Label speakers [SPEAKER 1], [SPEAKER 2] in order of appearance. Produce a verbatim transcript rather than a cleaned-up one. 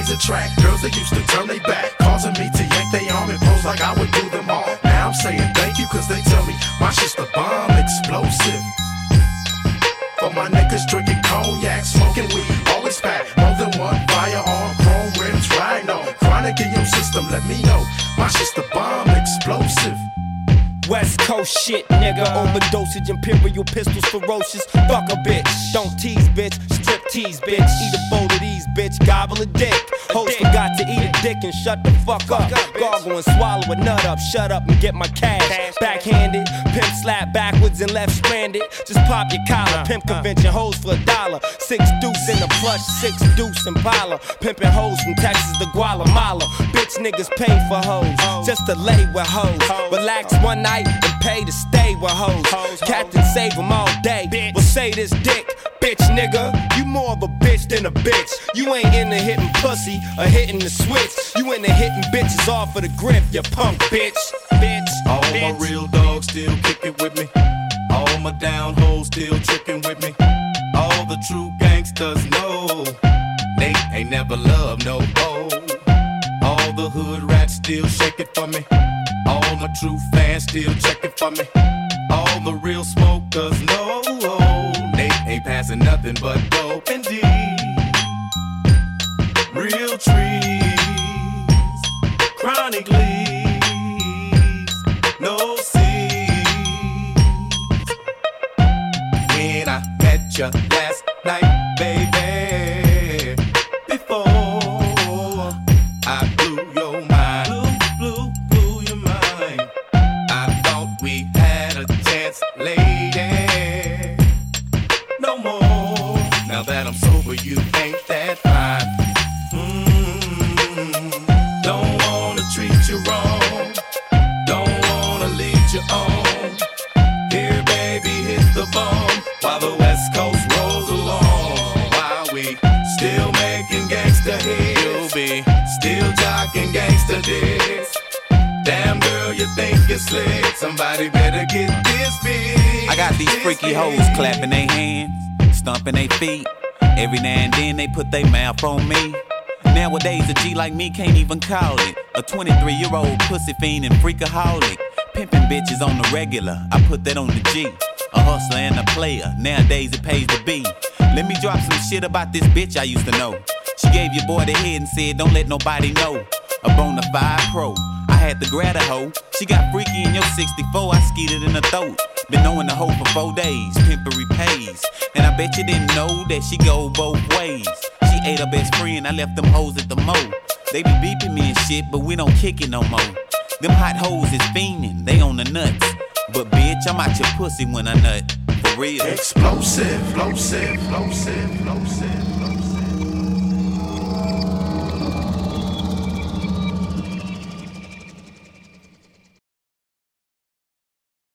[SPEAKER 1] to track. Girls that used to turn they back, causing me to yank they arm and pose like I would do them all. Now I'm saying thank you cause they tell me my shit's the bomb explosive. For my niggas drinking cognac, smoking weed, always pack more than one firearm, chrome rims, rhino, chronic in your system, let me know my shit's the bomb explosive.
[SPEAKER 2] West Coast shit, nigga. Overdosage, imperial pistols, ferocious. Fuck a bitch. Don't tease, bitch. Strip tease, bitch. Eat a bowl of these, bitch. Gobble a dick. Hoes forgot to eat a dick and shut the fuck up. Gargle and swallow a nut up. Shut up and get my cash. Backhanded. Pimp slap backwards and left stranded. Just pop your collar. Pimp convention hoes for a dollar. Six deuce in the plush, six deuce Impala. Pimpin' hoes from Texas to Guatemala. Bitch niggas pay for hoes. Just to lay with hoes. Relax one night and pay to stay with hoes. Captain save them all day. Well say this dick, bitch nigga. You more of a bitch than a bitch. You ain't into hitting pussy or hitting the switch. You into hitting bitches off of the grip, you punk bitch. Bitch.
[SPEAKER 3] All
[SPEAKER 2] bitch.
[SPEAKER 3] my real dogs still kicking with me. All my down hoes still tricking with me. All the true gangsters know they ain't never loved no hoe. All the hood rats still shake it for me. All my true fans still check it for me. All the real smokers know they ain't passing nothing but dope and D. Real trees, chronic leaves, no seeds. When I met you last night, baby, before I blew your mind, blew, blew, blew your mind. I thought we had a chance, lady. No more. Now that I'm sober, you ain't that fine. Mm-hmm. Don't wanna treat you wrong. Don't wanna lead you on. Here, baby, hit the bomb while the West Coast rolls along. While we still making gangsta hits, you'll be still jocking gangsta dicks. Damn girl, you think you're slick. Somebody better get this big.
[SPEAKER 4] I got these freaky hoes clapping their hands, stomping their feet. Every now and then they put their mouth on me. Nowadays a G like me can't even call it a twenty-three year old pussy fiend and freakaholic. Pimping bitches on the regular, I put that on the G. A hustler and a player, nowadays it pays to be. Let me drop some shit about this bitch I used to know. She gave your boy the head and said don't let nobody know. A bona fide pro, I had to grab a hoe. She got freaky in your sixty-four, I skeeted in her throat. Been knowing the hoe for four days, pimpery pays. And I bet you didn't know that she go both ways. She ate her best friend, I left them hoes at the mo. They be beeping me and shit, but we don't kick it no more. Them hot hoes is fiending, they on the nuts. But bitch, I'm out your pussy when I nut, for real.
[SPEAKER 1] Explosive, explosive, explosive, explosive.